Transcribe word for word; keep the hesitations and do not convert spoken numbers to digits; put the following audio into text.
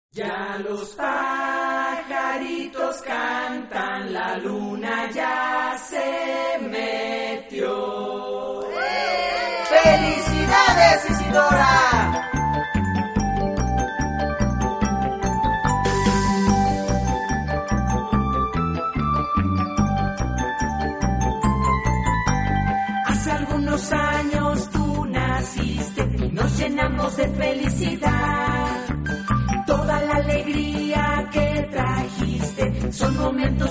Ya los pajaritos cantan, la luna ya se metió. ¡Felicidades, Isidora! Hace algunos años tú naciste y nos llenamos de felicidad. Toda la alegría que trajiste son momentos